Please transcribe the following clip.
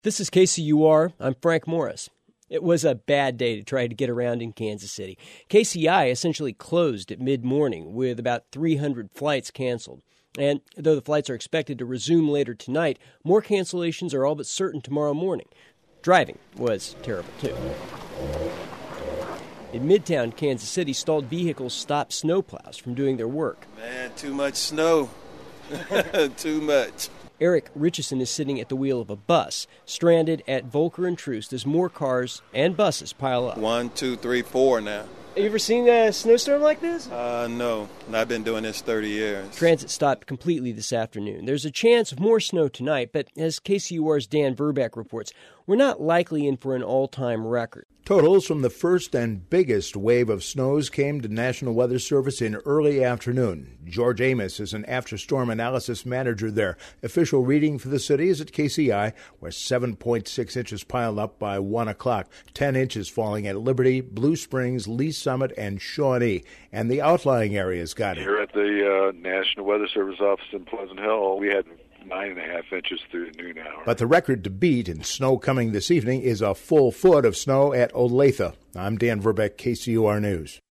This is KCUR. I'm Frank Morris. It was a bad day to try to get around in Kansas City. KCI essentially closed at mid-morning with about 300 flights canceled. And though the flights are expected to resume later tonight, more cancellations are all but certain tomorrow morning. Driving was terrible, too. In Midtown Kansas City, stalled vehicles stopped snowplows from doing their work. Man, too much snow. Too much. Eric Richardson is sitting at the wheel of a bus, stranded at Volker and Troost as more cars and buses pile up. 1, 2, 3, 4 now. Have you ever seen a snowstorm like this? No. I've been doing this 30 years. Transit stopped completely this afternoon. There's a chance of more snow tonight, but as KCUR's Dan Verbeck reports, we're not likely in for an all-time record. Totals from the first and biggest wave of snows came to National Weather Service in early afternoon. George Amos is an after-storm analysis manager there. Official reading for the city is at KCI, where 7.6 inches piled up by 1 o'clock, 10 inches falling at Liberty, Blue Springs, Lee Summit, and Shawnee. And the outlying areas got it. Here at the National Weather Service office in Pleasant Hill, we had 9.5 inches through the noon hour. But the record to beat in snow coming this evening is a full foot of snow at Olathe. I'm Dan Verbeck, KCUR News.